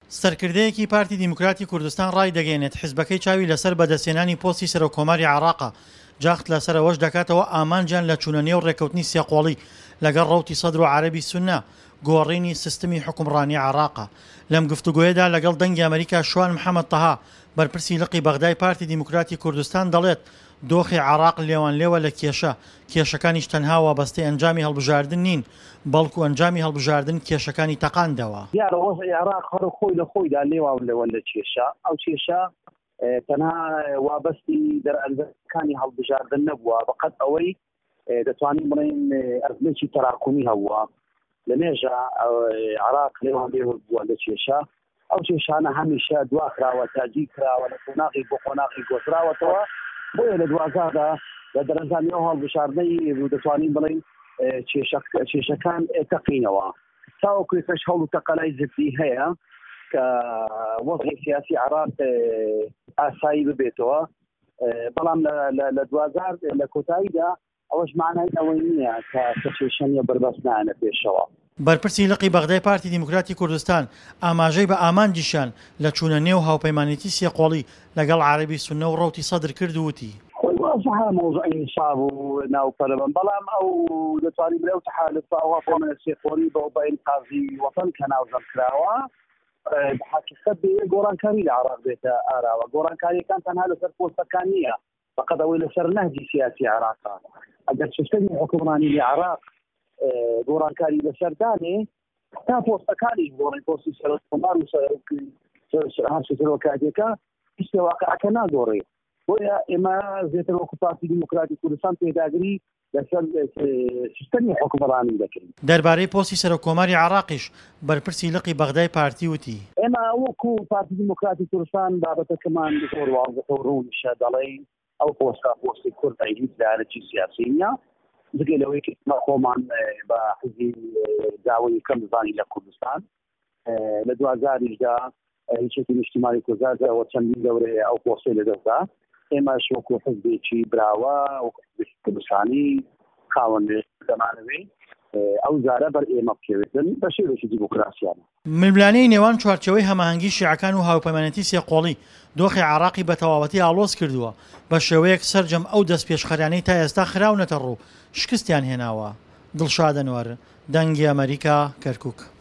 سەرکردەیەکی پارتی دیموکراتی کوردستان ڕای دەگەێنێت حیزبەکەی چاوی لەسەر بەدەستێنانی پۆستی سەرۆکۆماری عێراقە. جاخت لەسەرەوەش دەکاتەوە ئامانجیان لە چوونە نێو ڕێکەوتنی سێقۆڵی لەگەڵ ڕەوتی سەدر و عەرەبی سوننا گۆڕینی سیستمی حکومڕانی عێراقە. لەم گفتوگۆیەدا لەگەڵ دەنگی ئەمریکا شوان محەممەد تەها بەرپرسی لقی بەغدای پارتی دیموکراتی کوردستان دەڵێت دۆخی عێراق لێوان لێوە لە کێشەکانیش تەنها وابەستەی ئەنجامی هەڵبژاردن نین، بەڵکو ئەنجامی هەڵبژاردن کێشەکانی تەقاندەوە. دیارە وەزعی عێراق هەر خۆی لە خۆیدا لێوان لێوە لە کێشە، ئەو کێشە تەنها وابەستی دەرئەنجامەکانی هەڵبژاردن نەبووە، بەقەت ئەوەی دەتوانین بڵێن ئەزمێکی تەراکمی هەبووە لە مێژە عێراق لێوان لێوە بووە لە کێشە. ئەو کێشانە هەمیشە دواکراوە، تاجی کراوە، لە قۆناغی بۆ قۆناغی گۆتراوەتەوە، بۆیە لە دوازاردا لە دەرەنجامی ئەو هەڵبژاردنەی دەتوانین بڵێن کێشەکان تەقینەوە. تاوەکوی کەش هەوڵ و تەقەلای زردی هەیە کە وەزعی سیاسی عێراق ئاسایی ببێتەوە، بەڵام لە دوازار لە کۆتاییدا ئەوەش معنای ئەوەی نییە کە کێشەنیە بەربەست نانە پێشەوە. بەرپرسی لقی بەغدای پارتی دیموکراتی کوردستان ئاماژەی بە ئامانجیشان لە چوونە نێو هاوپەیمانێتی سێقۆڵی لەگەڵ عەرەبی سوننە و ڕەوتی سەدر کرد و وتی وەزعها مۆزوعی صعب و ناوپەرەبن، بەڵام ئەو دەتوانین بلێ تەحالف ئەوە بۆ سێقۆڵی بە ئینقاذی وەطن کە ناوزەم کراوە حقیقەت بێ گۆڕانکاری لە عێراق بێتە ئاراوە. گۆڕانکاریەکان تەنها لەسەر پۆستەکان نییە، فقط ئەوەی لەسەر نەهجی سیاسی عێراقە. ئەگەر سیستەمی حکومڕانی لە عێراق گۆڕانکاری لەسەردانێ تا پۆستەکانی گۆڕی پۆستی سەرۆکۆمار و سەرۆکاتیەکە هیچ واقعەکە ناگۆڕێ. بۆیە ئێمە زێتر وەکو پارتی دیموکراتی کوردستان پێداگری لەسەر سیستەمی حکومڕانی دەکەین. دەربارەی پۆستی سەرۆکۆماری عێراقیش بەرپرسی لقی بەغدای پارتی وتی ئێمە وەکو پارتی دیموکراتی کوردستان بابەتەکەمان زۆر واضح و ڕوونیشە، دەڵێن ئەو پۆستی کوردی هیچ دارەکی سیاسی نییە، جگە لەوەی کە خۆمان بە حزبی داوای کەم زانی لە کوردستان لە 2010دا هیچێکی نیشتیمانی کوردستانەوە چەندین دەورەیە ئەو پۆستی لەدەستدا. ئێمەش وەکو حزبێکی براوە وەکو حزبێکی کوردستانی خاوەن دەمانەوێ ئەو زارە بەر ئێمە بکەوێتن بە شێوەیەکی دیموکراسیانە. ململانەی نێوان چوارچەوەی هەماهەنگی شیعەکان و هاوپەیمانێتی سێقۆڵی دۆخی عێراقی بە تەواوەتی ئاڵۆز کردووە، بە شێوەیەک سەرجەم ئەو دەست پێشخەرانەی تا ئێستا خراونەتە ڕوو شکستیان هێناوە. دڵشاد ئەنوەر، دەنگی ئەمریکا، کەرکووک.